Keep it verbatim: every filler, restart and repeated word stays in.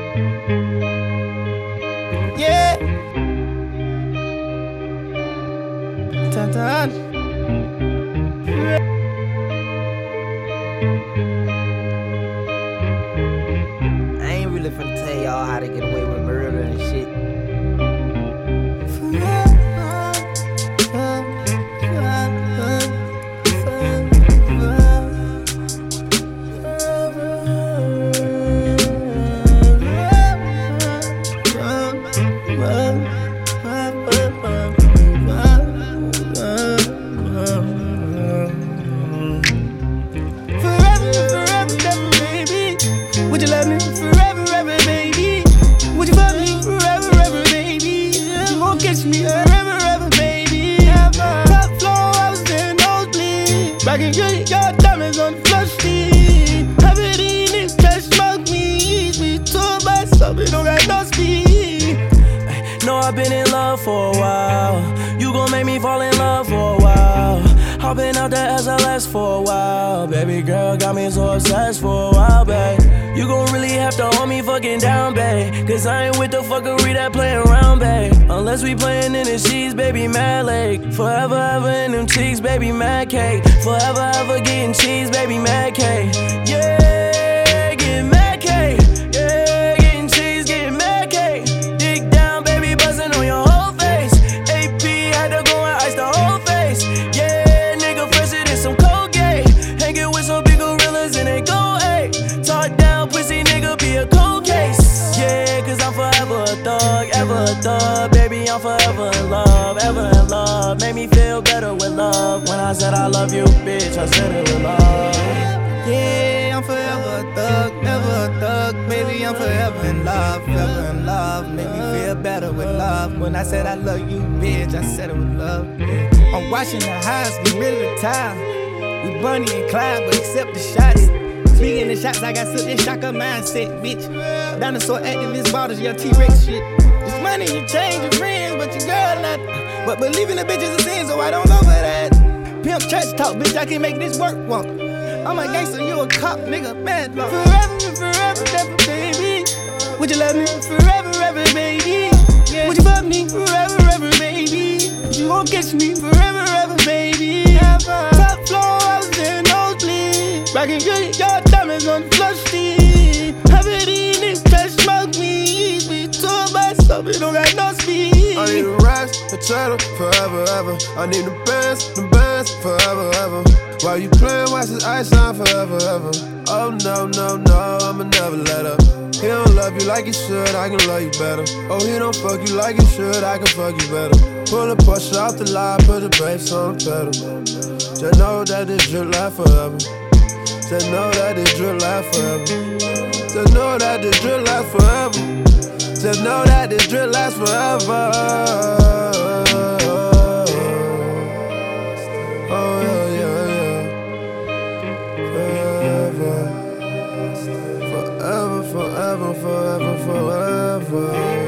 Yeah. Dun, dun. I ain't really finna tell y'all how to get away with murder and shit. Would you love me forever, ever, baby? Would you fuck me forever, ever, baby? You won't kiss me forever, ever, baby. Top floor, I was in nosebleed. Back in your your diamonds on the flush street. Haven't eaten it, just smoke me. Me too, but something don't got no speed. Know I've been in love for a while. You gon' make me fall in love for a while. I've been out there S L S for a while. Baby girl got me so obsessed for a while, babe. You gon' really have to hold me fucking down, babe. Cause I ain't with the fuckery that play around, babe. Unless we playin' in the sheets, baby, mad lake. Forever ever in them cheeks, baby, mad cake. Forever ever getting cheese, baby, mad cake. Yeah, getting mad cake. Yeah, getting cheese, getting mad cake. Dig down, baby, buzzing on your whole face. A P had to go and ice the whole face. Yeah, nigga fresher than some Colgate. Hanging with some big gorillas and they go, ayy. Talk down, pussy nigga, be a cold case. Yeah, cause I'm forever a thug, ever a thug. Baby, I'm forever in love, ever in love. Make me feel better with love. When I said I love you, bitch, I said it with love. Yeah, I'm forever a thug, ever a thug. Baby, I'm forever in love, forever in love. Make me feel better with love. When I said I love you, bitch, I said it with love. I'm watching the highs, get rid of the time. We Bonnie and Clyde, but accept the shots. Speaking the shots, I got such a shocker mindset, bitch. Dinosaur activist bottles, your T-Rex shit. It's money, you change your friends, but your girl not. But believing the bitch is a sin, so I don't know for that. Pimp church talk, bitch, I can make this work walk. I'm a gangster, you a cop, nigga, mad dog. Forever and forever, ever, baby. Would you love me forever, ever, baby? Yeah. Would you fuck me forever, ever, baby? You won't kiss me forever, ever, baby. Ever. Top floor, I was in nosebleed. Rockin' your, your diamonds on the flush street. Haven't eaten it, just smoke me. We too much, so we don't got no speed. I need a rest, a cheddar, forever, ever. I need the bands, the bands, forever, ever. While you playin', watch this ice on forever, ever. Oh no, no, no, I'ma never let up. He don't love you like he should, I can love you better. Oh, he don't fuck you like he should, I can fuck you better. Pull a push off the line, put the bass on the pedal. Just know that this drip last forever. Just know that this drip last forever. Just know that this drip last forever. Just know that this drip lasts forever. Oh yeah, yeah, yeah. Forever, forever, forever, forever, forever.